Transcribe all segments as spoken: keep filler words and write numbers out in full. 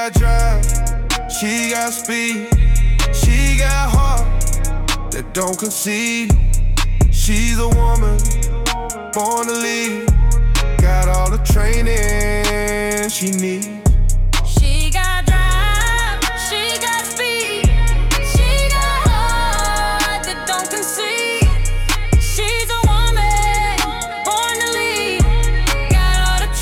got drive, she got speed, she got heart that don't concede. She's a woman, born to lead, got all the training she needs. She got drive, she got speed, she got heart that don't concede. She's a woman, born to lead, got all the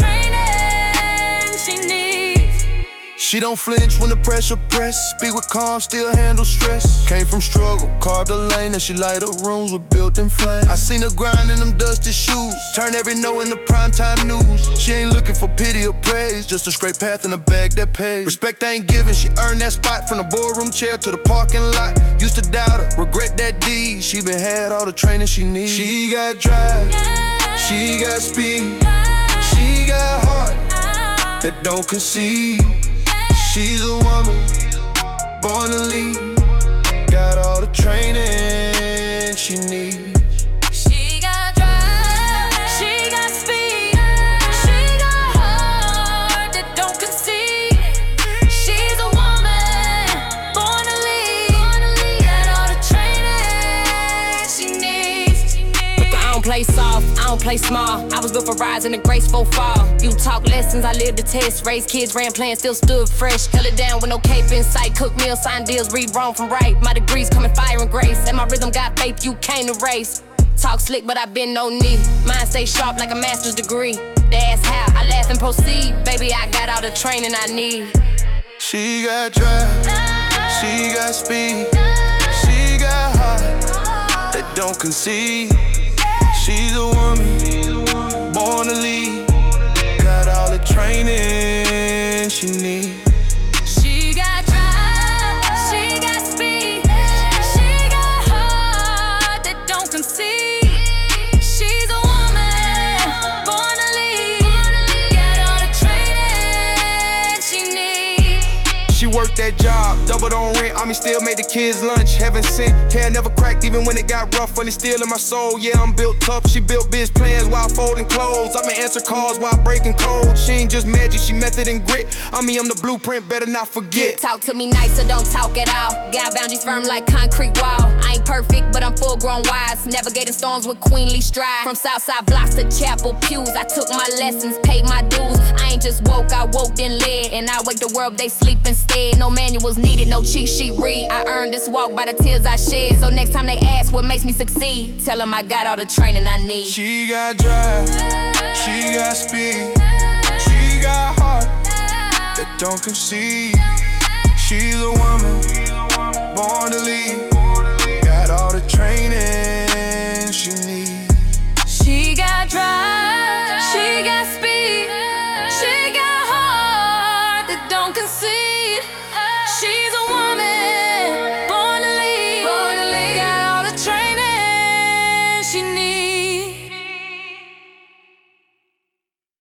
training she needs. She don't flinch when the pressure press, speak with calm, still handle stress. Came from struggle, carved a lane, and she light up rooms with built-in flames. I seen her grind in them dusty shoes, turn every no into primetime news. She ain't looking for pity or praise, just a straight path in a bag that pays. Respect ain't given, she earned that spot from the boardroom chair to the parking lot. Used to doubt her, regret that deed. She been had all the training she needs. She got drive, Yeah. she got speed, she got heart that don't concede. She's a woman, born to lead, got all the training she needs. She got drive, she got speed, she got heart that don't concede. She's a woman, born to lead, got all the training she needs. But I don't play soft, I don't play small. I was good for rising a graceful fall. You talk lessons, I lived the test. Raised kids, ran plans, still stood fresh. Held it down with no cape in sight. Cook meals, sign deals, read wrong from right. My degrees coming fire and grace. And my rhythm got faith, you can't erase. Talk slick, but I been no knee. Mind stay sharp like a master's degree. They ask how, I laugh and proceed. Baby, I got all the training I need. She got drive, she got speed, she got heart that don't concede. She's a woman, born to lead, got all the training she needs. She got drive, she got speed, she got heart that don't concede. She's a woman, born to lead, got all the training she needs. She worked that job, doubled on rent, I mean still made the kids lunch. Heaven sent, hair never cracked even when it got rough. When it's still in my soul, yeah I'm built tough. She built biz plans while folding clothes. I may answer calls while breaking codes. She ain't just magic, she method and grit. I mean I'm the blueprint, better not forget. Talk to me nice or don't talk at all. Got boundaries firm like concrete wall. I ain't perfect, but I'm full grown wise. Navigating storms with queenly stride. From Southside blocks to chapel pews, I took my lessons, paid my dues. I ain't just woke, I woke then led. And I wake the world, they sleep instead. No manuals needed, no cheat sheet read. I earned this walk by the tears I shed. So next time they ask what makes me succeed, tell them I got all the training I need. She got drive, she got speed, she got heart that don't concede. She's a woman, born to lead, got all the training she needs. She got drive, she got speed, she got heart that don't concede. She's